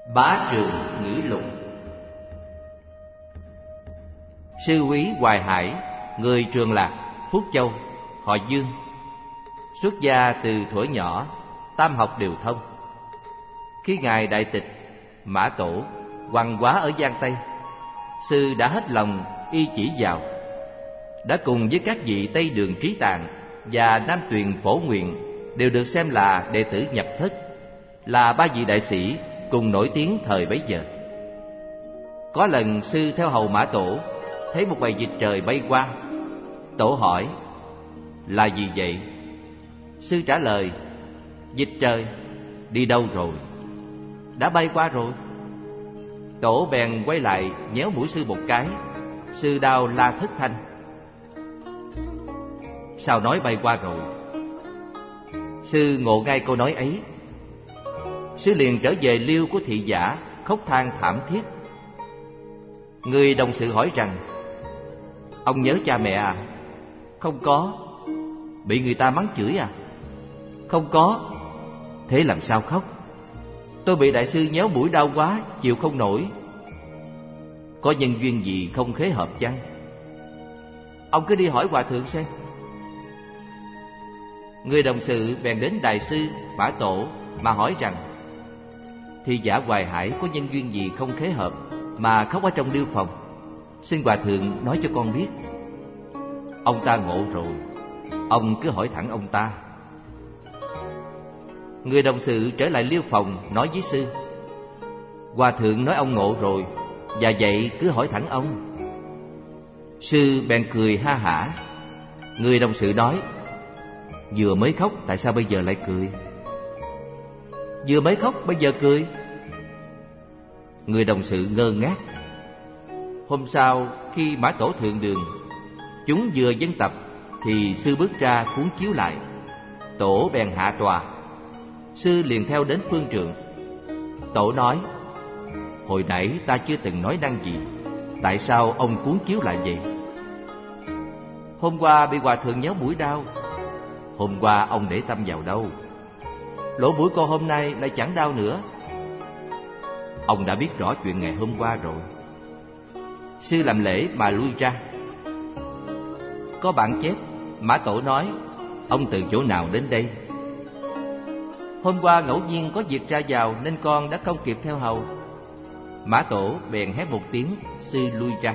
Bá Trường Ngữ Lục. Sư quý Hoài Hải, người Trường Lạc, Phúc Châu, họ Dương. Xuất gia từ thuở nhỏ, tam học đều thông. Khi ngài đại tịch, Mã Tổ hoằng quá ở Giang Tây, sư đã hết lòng y chỉ vào, đã cùng với các vị Tây Đường Trí Tạng và Nam Tuyền Phổ Nguyện đều được xem là đệ tử nhập thất, là ba vị đại sĩ cùng nổi tiếng thời bấy giờ. Có lần sư theo hầu Mã Tổ thấy một bầy vịt trời bay qua. Tổ hỏi: là gì vậy? Sư trả lời: vịt trời. Đi đâu rồi? Đã bay qua rồi. Tổ bèn quay lại nhéo mũi sư một cái. Sư đau la thất thanh: sao nói bay qua rồi? Sư ngộ ngay câu nói ấy. Sư liền trở về liêu của thị giả, khóc than thảm thiết. Người đồng sự hỏi rằng: ông nhớ cha mẹ à? Không có. Bị người ta mắng chửi à? Không có. Thế làm sao khóc? Tôi bị đại sư nhéo mũi đau quá, chịu không nổi. Có nhân duyên gì không khế hợp chăng? Ông cứ đi hỏi hòa thượng xem. Người đồng sự bèn đến đại sư Mã Tổ mà hỏi rằng: thị giả Hoài Hải có nhân duyên gì không khế hợp mà khóc ở trong điêu phòng? Xin hòa thượng nói cho con biết. Ông ta ngộ rồi, ông cứ hỏi thẳng ông ta. Người đồng sự trở lại liêu phòng nói với sư: hòa thượng nói ông ngộ rồi, và vậy cứ hỏi thẳng ông. Sư bèn cười ha hả. Người đồng sự nói: vừa mới khóc, tại sao bây giờ lại cười? Vừa mới khóc, bây giờ cười. Người đồng sự ngơ ngác. Hôm sau, khi Mã Tổ thượng đường, chúng vừa dân tập, thì sư bước ra cuốn chiếu lại. Tổ bèn hạ tòa. Sư liền theo đến phương trượng. Tổ nói: hồi nãy ta chưa từng nói năng gì, tại sao ông cuốn chiếu lại vậy? Hôm qua bị hòa thượng nhéo mũi đau. Hôm qua ông để tâm vào đâu? Lỗ mũi cô hôm nay lại chẳng đau nữa. Ông đã biết rõ chuyện ngày hôm qua rồi. Sư làm lễ mà lui ra. Có bản chép, Mã Tổ nói: ông từ chỗ nào đến đây? Hôm qua ngẫu nhiên có việc ra vào nên con đã không kịp theo hầu. Mã Tổ bèn hét một tiếng, sư lui ra.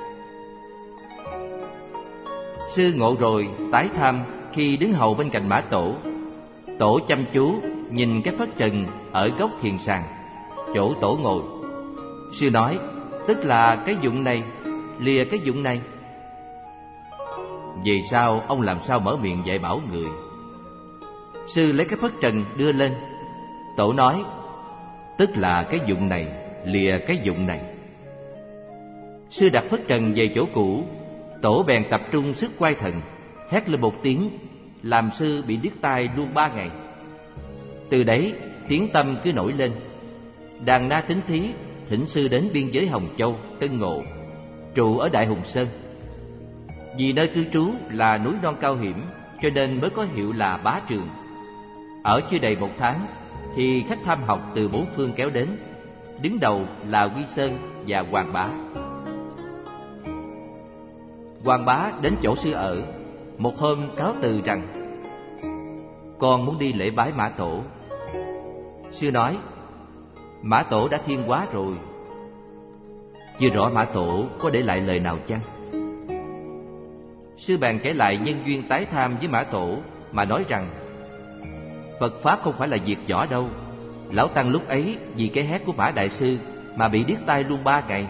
Sư ngộ rồi tái tham khi đứng hầu bên cạnh Mã Tổ. Tổ chăm chú nhìn cái phất trần ở góc thiền sàng, chỗ tổ ngồi. Sư nói: tức là cái dụng này lìa cái dụng này. Vì sao ông làm sao mở miệng dạy bảo người? Sư lấy cái phất trần đưa lên. Tổ nói: tức là cái dụng này lìa cái dụng này. Sư đặt phất trần về chỗ cũ. Tổ bèn tập trung sức quay thần, hét lên một tiếng, làm sư bị điếc tai luôn 3 ngày. Từ đấy tiếng tâm cứ nổi lên. Đàn na Tính Thí thỉnh sư đến biên giới Hồng Châu, Tân Ngộ, trụ ở Đại Hùng Sơn. Vì nơi cư trú là núi non cao hiểm, cho nên mới có hiệu là Bá Trường. Ở chưa đầy 1 tháng thì khách tham học từ 4 phương kéo đến. Đứng đầu là Quy Sơn và Hoàng Bá. Hoàng Bá đến chỗ sư ở. Một hôm cáo từ rằng: con muốn đi lễ bái Mã Tổ. Sư nói: Mã Tổ đã thiên hóa rồi. Chưa rõ Mã Tổ có để lại lời nào chăng? Sư bèn kể lại nhân duyên tái tham với Mã Tổ, mà nói rằng: Phật Pháp không phải là việc võ đâu. Lão Tăng lúc ấy vì cái hét của Mã Đại Sư mà bị điếc tai luôn 3 ngày.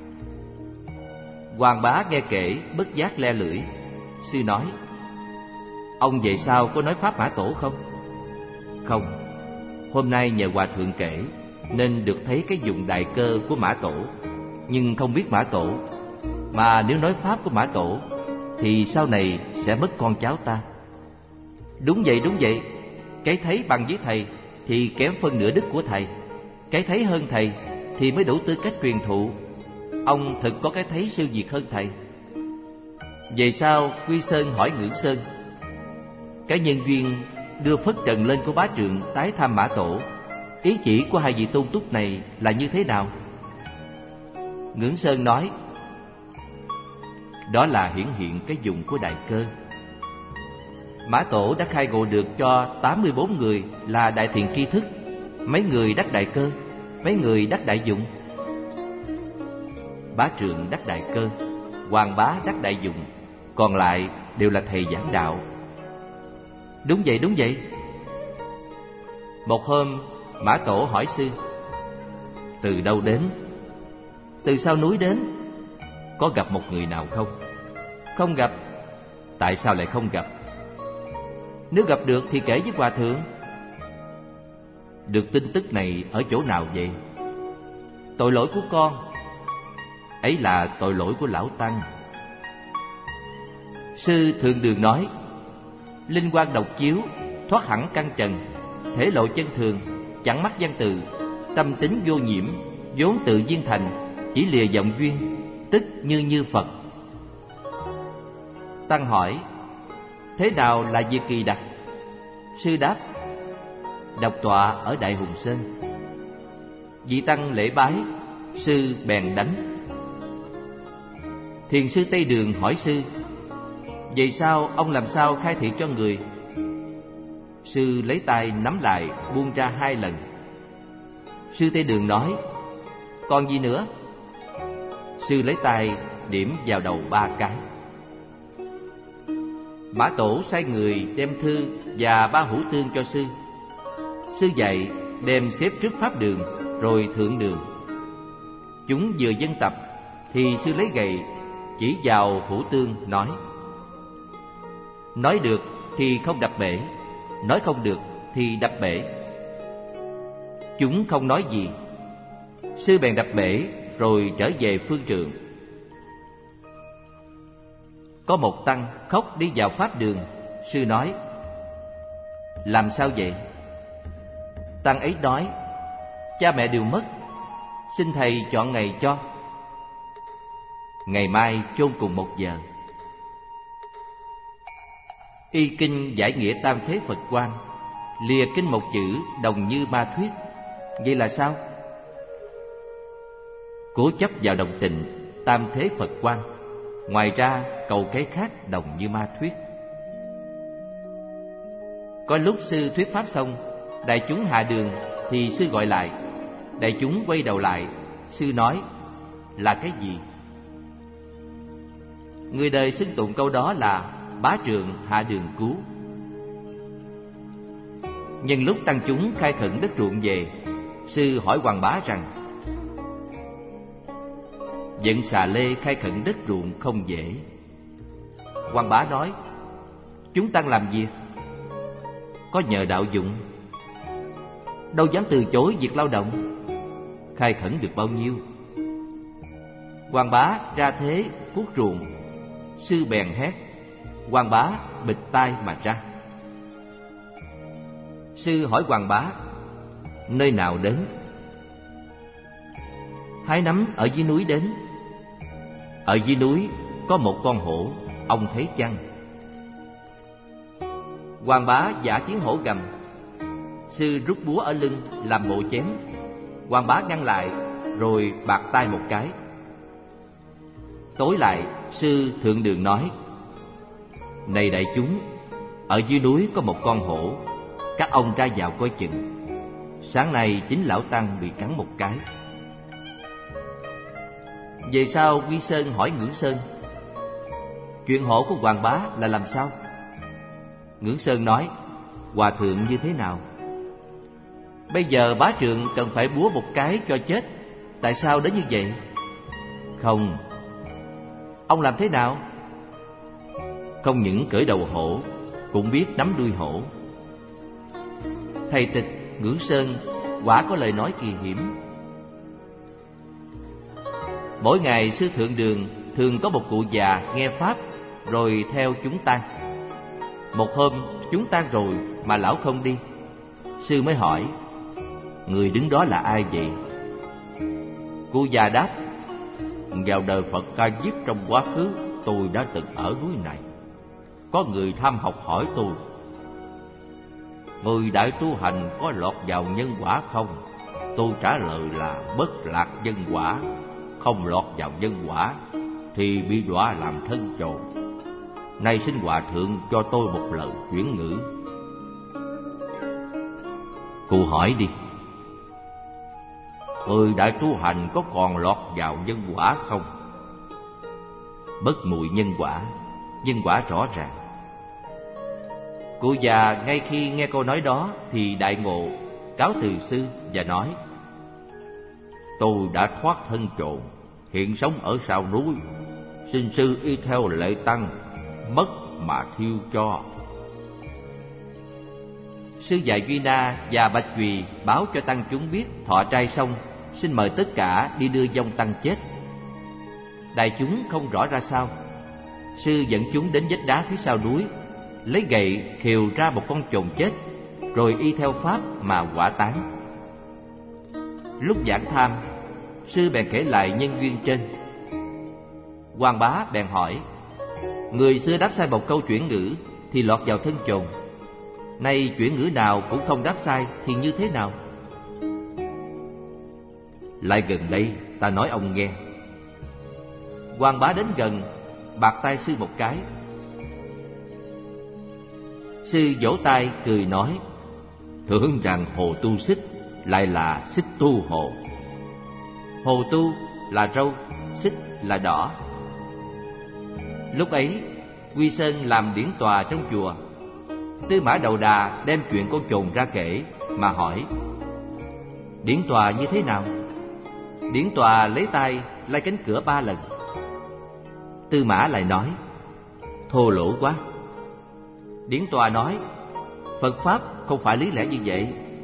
Hoàng Bá nghe kể bất giác le lưỡi. Sư nói: ông về sau có nói Pháp Mã Tổ không? Không. Hôm nay nhờ hòa thượng kể nên được thấy cái dụng đại cơ của Mã Tổ, nhưng không biết Mã Tổ. Mà nếu nói Pháp của Mã Tổ thì sau này sẽ mất con cháu ta. Đúng vậy, đúng vậy. Cái thấy bằng với thầy thì kém phân nửa đức của thầy. Cái thấy hơn thầy thì mới đủ tư cách truyền thụ. Ông thực có cái thấy siêu việt hơn thầy. Về sau Quy Sơn hỏi Ngưỡng Sơn. Cái nhân duyên đưa phất trần lên của Bá Trượng tái tham Mã Tổ ý chỉ của hai vị tôn túc này là như thế nào? Ngưỡng Sơn nói, đó là hiển hiện cái dụng của đại cơ. Mã Tổ đã khai ngộ được cho 84 người là đại thiện tri thức. Mấy người đắc đại cơ, mấy người đắc đại dụng. Bá Trượng đắc đại cơ, Hoàng Bá đắc đại dụng, còn lại đều là thầy giảng đạo. Đúng vậy, đúng vậy. Một hôm, Mã Tổ hỏi sư, từ đâu đến? Từ sau núi đến. Có gặp một người nào không? Không gặp. Tại sao lại không gặp? Nếu gặp được thì kể với hòa thượng. Được tin tức này ở chỗ nào vậy? Tội lỗi của con. Ấy là tội lỗi của lão tăng. Sư Thượng Đường nói, linh quang độc chiếu, thoát hẳn căn trần, thể lộ chân thường, chẳng mắc văn từ, tâm tính vô nhiễm, vốn tự nhiên thành, chỉ lìa vọng duyên, tức như Phật. Tăng hỏi, thế nào là việc kỳ đặc? Sư đáp, độc tọa ở Đại Hùng Sơn. Vị tăng lễ bái, sư bèn đánh. Thiền sư Tây Đường hỏi sư, vậy sao ông làm sao khai thị cho người? Sư lấy tay nắm lại, buông ra 2 lần. Sư Tây Đường nói, còn gì nữa? Sư lấy tay điểm vào đầu 3 cái. Mã Tổ sai người đem thư và 3 hữu tương cho sư. Sư dạy đem xếp trước pháp đường, rồi thượng đường. Chúng vừa dân tập thì sư lấy gậy chỉ vào hữu tương nói được thì không đập bể, nói không được thì đập bể. Chúng không nói gì. Sư bèn đập bể rồi trở về phương trượng. Có một tăng khóc đi vào pháp đường. Sư nói, làm sao vậy? Tăng ấy nói, cha mẹ đều mất, xin thầy chọn ngày cho. Ngày mai chôn cùng 1 giờ. Y kinh giải nghĩa tam thế Phật quan, lìa kinh một chữ đồng như ma thuyết. Vậy là sao? Cố chấp vào đồng tình tam thế Phật quan, ngoài ra cầu cái khác đồng như ma thuyết. Có lúc sư thuyết pháp xong, đại chúng hạ đường thì sư gọi lại. Đại chúng quay đầu lại, sư nói, là cái gì? Người đời xưng tụng câu đó là bá trượng hạ đường cứu. Nhân lúc tăng chúng khai khẩn đất ruộng về, sư hỏi Hoàng Bá rằng, dẫn xà lê khai khẩn đất ruộng không dễ. Hoàng Bá nói, chúng tăng làm việc có nhờ đạo dụng, đâu dám từ chối việc lao động. Khai khẩn được bao nhiêu? Hoàng Bá ra thế cuốc ruộng. Sư bèn hét. Hoàng Bá bịt tai mà ra. Sư hỏi Hoàng Bá, nơi nào đến? Hái nấm ở dưới núi đến. Ở dưới núi có một con hổ, ông thấy chăng? Hoàng Bá giả tiếng hổ gầm. Sư rút búa ở lưng làm bộ chém. Hoàng Bá ngăn lại rồi bạt tay một cái. Tối lại, sư Thượng Đường nói, này đại chúng, ở dưới núi có một con hổ, các ông ra vào coi chừng. Sáng nay chính lão tăng bị cắn một cái. Về sau Quy Sơn hỏi Ngưỡng Sơn, chuyện hổ của Hoàng Bá là làm sao? Ngưỡng Sơn nói, hòa thượng như thế nào? Bây giờ bá trượng cần phải búa một cái cho chết. Tại sao đến như vậy? Không. Ông làm thế nào? Không những cởi đầu hổ, cũng biết nắm đuôi hổ. Thầy Tịch, Ngưỡng Sơn quả có lời nói kỳ hiểm. Mỗi ngày sư Thượng Đường thường có một cụ già nghe pháp rồi theo chúng tan. Một hôm chúng tan rồi mà lão không đi. Sư mới hỏi, người đứng đó là ai vậy? Cụ già đáp, vào đời Phật Ca Diếp trong quá khứ, tôi đã từng ở núi này. Có người tham học hỏi tôi, người đại tu hành có lọt vào nhân quả không? Tôi trả lời là bất lạc nhân quả. Không lọt vào nhân quả thì bị đọa làm thân chồn. Nay xin hòa thượng cho tôi một lời chuyển ngữ. Cụ hỏi đi. Người đại tu hành có còn lọt vào nhân quả không? Bất mùi nhân quả rõ ràng. Cụ già ngay khi nghe câu nói đó thì đại ngộ, cáo từ sư và nói: Tôi đã thoát thân chồn, hiện sống ở sau núi, xin sư y theo lệ tăng, mất mà thiêu cho. Sư già Duy Na và Bạch Chùy báo cho tăng chúng biết thọ trai xong, xin mời tất cả đi đưa vong tăng chết. Đại chúng không rõ ra sao. Sư dẫn chúng đến vách đá phía sau núi, lấy gậy khều ra một con chồn chết, rồi y theo pháp mà hỏa táng. Lúc giảng tham, sư bèn kể lại nhân duyên trên. Hoàng Bá bèn hỏi: người xưa đáp sai một câu chuyển ngữ thì lọt vào thân chồn, nay chuyển ngữ nào cũng không đáp sai thì như thế nào? Lại gần đây ta nói ông nghe. Hoàng Bá đến gần, bạt tay sư một cái. Sư vỗ tay cười nói: Tưởng rằng hồ tu xích lại là xích tu hồ. Hồ tu là râu, xích là đỏ. Lúc ấy Quy Sơn làm điển tòa trong chùa. Tư Mã Đầu Đà đem chuyện con chồn ra kể mà hỏi: điển tòa như thế nào? Điển tòa lấy tay lay cánh cửa 3 lần. Tư Mã lại nói: thô lỗ quá. Điển tòa nói: Phật pháp không phải lý lẽ như vậy.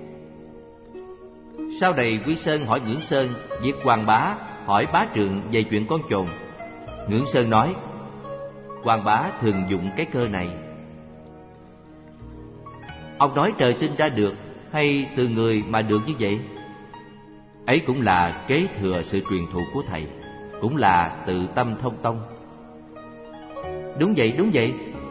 Sau này Quy Sơn hỏi Ngưỡng Sơn việc Hoàng Bá hỏi Bá Trượng về chuyện con chồn. Ngưỡng Sơn nói: Hoàng Bá thường dụng cái cơ này. Ông nói trời sinh ra được hay từ người mà được như vậy? Ấy cũng là kế thừa sự truyền thụ của thầy, cũng là tự tâm thông tông. Đúng vậy, đúng vậy.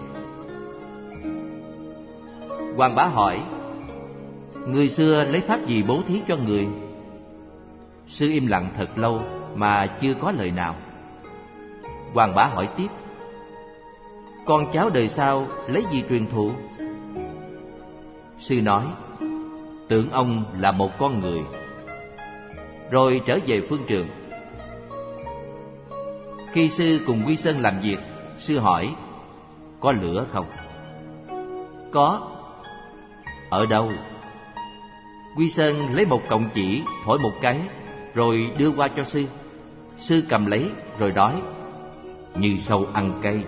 Hoàng Bá hỏi: người xưa lấy pháp gì bố thí cho người? Sư im lặng thật lâu mà chưa có lời nào. Hoàng Bá hỏi tiếp: con cháu đời sau lấy gì truyền thụ? Sư nói: tưởng ông là một con người. Rồi trở về phương trường. Khi sư cùng Quy Sơn làm việc, sư hỏi: có lửa không? Có. Ở đâu? Quy Sơn lấy một cọng chỉ thổi một cái, rồi đưa qua cho sư. Sư cầm lấy rồi nói: như sâu ăn cây.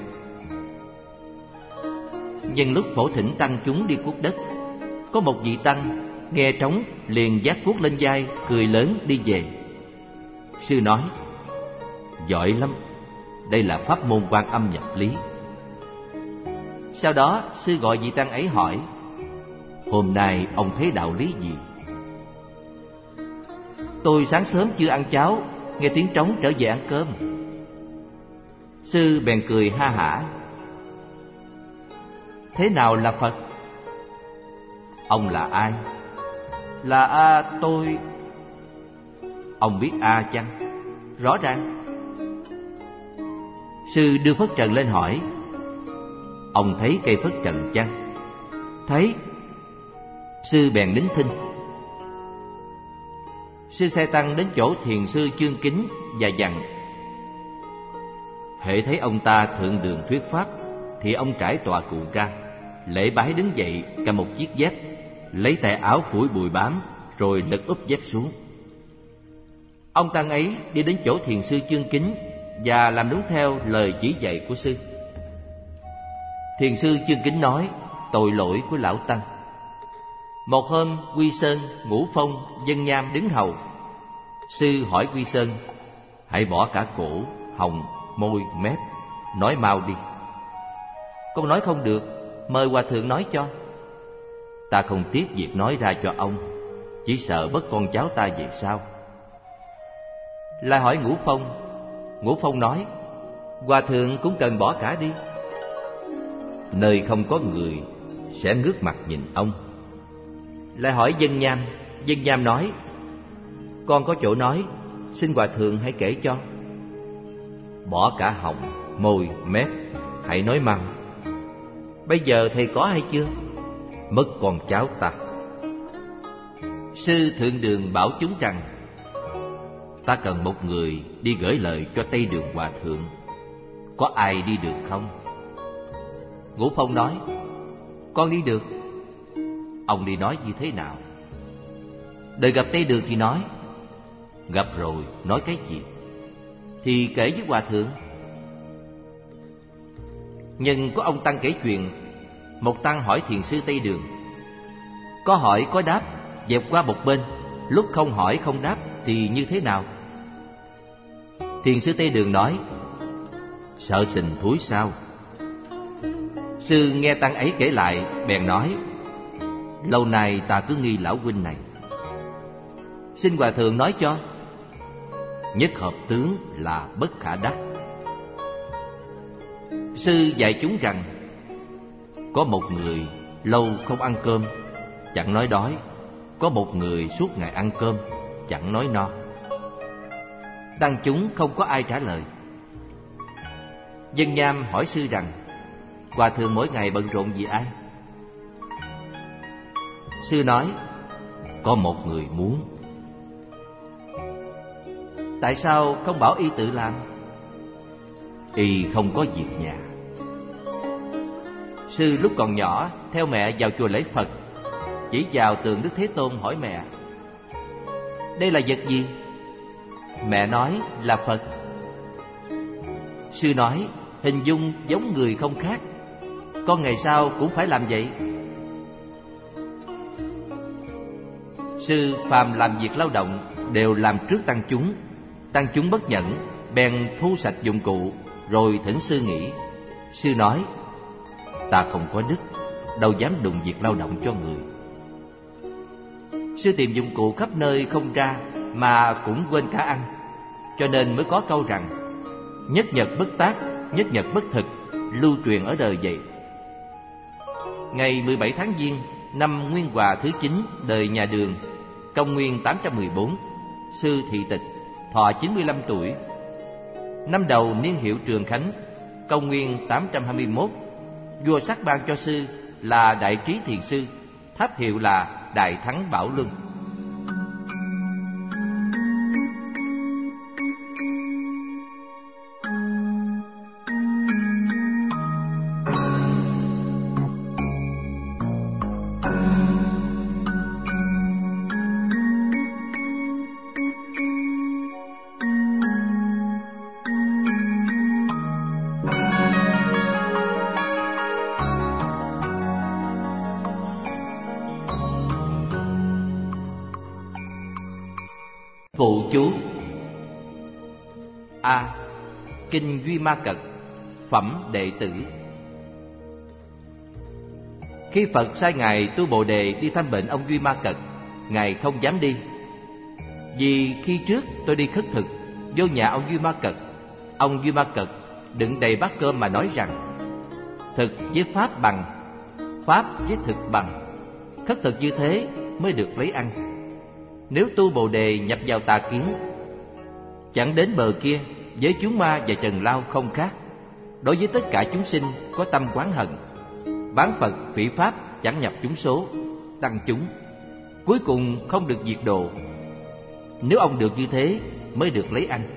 Nhân lúc phổ thỉnh tăng chúng đi cuốc đất, có một vị tăng nghe trống liền vác cuốc lên vai, cười lớn đi về. Sư nói: giỏi lắm, đây là pháp môn Quan Âm nhập lý. Sau đó sư gọi vị tăng ấy hỏi: hôm nay ông thấy đạo lý gì? Tôi sáng sớm chưa ăn cháo, nghe tiếng trống trở về ăn cơm. Sư bèn cười ha hả: thế nào là Phật? Ông là ai? Là tôi. Ông biết chăng? Rõ ràng. Sư đưa phất trần lên hỏi: ông thấy cây phất trần chăng? Thấy. Sư bèn nín thinh. Sư sai tăng đến chỗ thiền sư Chương Kính và dặn: hễ thấy ông ta thượng đường thuyết pháp thì ông trải tọa cụ ra, lễ bái đứng dậy, cầm một chiếc dép, lấy tay áo phủi bụi bám, rồi lật úp dép xuống. Ông tăng ấy đi đến chỗ thiền sư Chương Kính và làm đúng theo lời chỉ dạy của sư. Thiền sư Chương Kính nói tội lỗi của lão tăng. Một hôm, Quy Sơn, Ngũ Phong, Vân Nham đứng hầu. Sư hỏi Quy Sơn: hãy bỏ cả cổ, họng, môi, mép, nói mau đi. Con nói không được, mời hòa thượng nói cho. Ta không tiếc việc nói ra cho ông, chỉ sợ bất con cháu ta về sau. Lại hỏi Ngũ Phong. Ngũ Phong nói: hòa thượng cũng cần bỏ cả đi. Nơi không có người sẽ ngước mặt nhìn ông, lại hỏi Dân Nham. Dân Nham nói: con có chỗ nói, xin hòa thượng hãy kể cho. Bỏ cả họng, môi, mép, hãy nói mau. Bây giờ thầy có hay chưa? Mất con cháu ta. Sư Thượng Đường bảo chúng rằng: ta cần một người đi gửi lời cho Tây Đường Hòa Thượng. Có ai đi được không? Ngũ Phong nói: con đi được. Ông đi nói như thế nào? Đợi gặp Tây Đường thì nói. Gặp rồi nói cái gì? Thì kể với Hòa Thượng. Nhưng có ông Tăng kể chuyện. Một Tăng hỏi Thiền sư Tây Đường. Có hỏi có đáp, dẹp qua một bên. Lúc không hỏi không đáp thì như thế nào? Thiền sư Tây Đường nói: sợ sình thúi sao? Sư nghe Tăng ấy kể lại, bèn nói: lâu nay ta cứ nghi lão huynh này. Xin Hòa Thượng nói cho. Nhất hợp tướng là bất khả đắc. Sư dạy chúng rằng: có một người lâu không ăn cơm, chẳng nói đói. Có một người suốt ngày ăn cơm, chẳng nói no. Tăng chúng không có ai trả lời. Dân Nham hỏi sư rằng: Hòa Thượng mỗi ngày bận rộn vì ai? Sư nói: có một người muốn. Tại sao không bảo y tự làm? Y không có việc nhà. Sư lúc còn nhỏ theo mẹ vào chùa lễ Phật, chỉ vào tượng Đức Thế Tôn hỏi mẹ: đây là vật gì? Mẹ nói là Phật. Sư nói: hình dung giống người không khác. Con ngày sau cũng phải làm vậy. Sư phàm làm việc lao động đều làm trước tăng chúng. Tăng chúng bất nhẫn, bèn thu sạch dụng cụ, rồi thỉnh sư nghỉ. Sư nói: ta không có đức, đâu dám đụng việc lao động cho người. Sư tìm dụng cụ khắp nơi không ra, mà cũng quên cả ăn. Cho nên mới có câu rằng: nhất nhật bất tác, nhất nhật bất thực, lưu truyền ở đời vậy. Ngày 17 tháng Giêng, năm Nguyên Hòa thứ 9 đời nhà Đường, công nguyên 814, sư thị tịch, thọ 95 tuổi. Năm đầu niên hiệu Trường Khánh, công nguyên 821, vua sắc ban cho sư là Đại Trí Thiền Sư, tháp hiệu là Đại Thắng Bảo Luân. Phụ chú. A. Kinh Duy Ma Cật, phẩm đệ tử. Khi Phật sai ngài Tu Bồ Đề đi thăm bệnh ông Duy Ma Cật, ngài không dám đi. Vì khi trước tôi đi khất thực, vô nhà ông Duy Ma Cật. Ông Duy Ma Cật đựng đầy bát cơm mà nói rằng: thực với pháp bằng, pháp với thực bằng. Khất thực như thế mới được lấy ăn. Nếu Tu Bồ Đề nhập vào tà kiến, chẳng đến bờ kia, với chúng ma và trần lao không khác. Đối với tất cả chúng sinh có tâm oán hận, bán Phật phỉ pháp chẳng nhập chúng số, tăng chúng, cuối cùng không được diệt độ. Nếu ông được như thế mới được lấy ăn.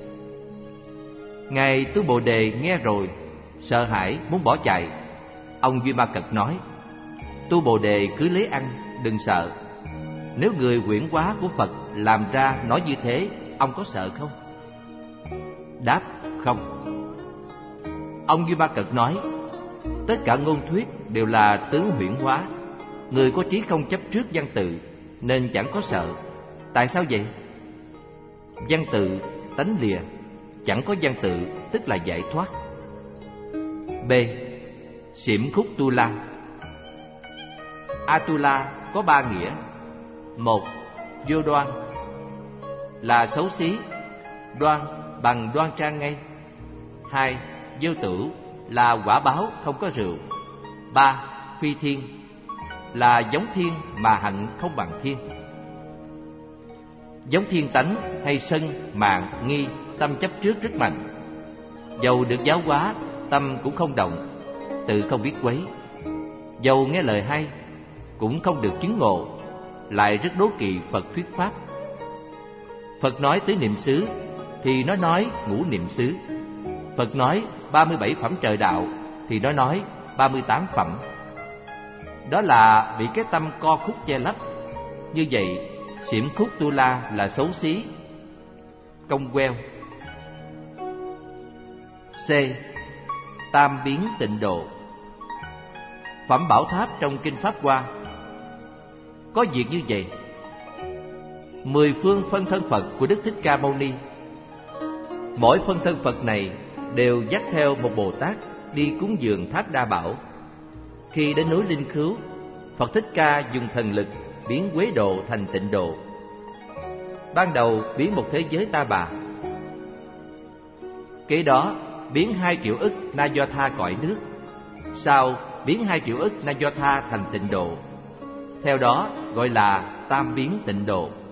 Ngài Tu Bồ Đề nghe rồi, sợ hãi muốn bỏ chạy. Ông Duy Ma Cật nói: Tu Bồ Đề cứ lấy ăn, đừng sợ. Nếu người huyễn hóa của Phật làm ra nói như thế, ông có sợ không? Đáp: không. Ông Duy Ma Cật nói: tất cả ngôn thuyết đều là tướng huyễn hóa. Người có trí không chấp trước văn tự, nên chẳng có sợ. Tại sao vậy? Văn tự tánh lìa, chẳng có văn tự tức là giải thoát. B. Xiểm khúc tu la. Atula có ba nghĩa. Một, vô đoan, là xấu xí, đoan bằng đoan trang ngay. Hai, vô tử, là quả báo không có rượu. Ba, phi thiên, là giống thiên mà hạnh không bằng thiên. Giống thiên tánh hay sân, mạn, nghi, tâm chấp trước rất mạnh. Dầu được giáo hóa, tâm cũng không động, tự không biết quấy. Dầu nghe lời hay, cũng không được chứng ngộ, lại rất đố kỵ Phật thuyết pháp. Phật nói tứ niệm xứ thì nó nói ngũ niệm xứ. Phật nói 37 phẩm trời đạo thì nó nói 38 phẩm. Đó là bị cái tâm co khúc che lấp. Như vậy xiểm khúc tu la là xấu xí, cong queo. C. Tam biến tịnh độ. Phẩm bảo tháp trong Kinh Pháp Hoa có việc như vậy. 10 phương phân thân Phật của Đức Thích Ca Mâu Ni, mỗi phân thân Phật này đều dắt theo một Bồ Tát đi cúng dường tháp Đa Bảo. Khi đến núi Linh Khứu, Phật Thích Ca dùng thần lực biến Quế Độ thành Tịnh Độ. Ban đầu biến một thế giới ta bà, kế đó biến 2 triệu ức Na Do Tha cõi nước, sau biến 2 triệu ức Na Do Tha thành Tịnh Độ. Theo đó gọi là tam biến tịnh độ.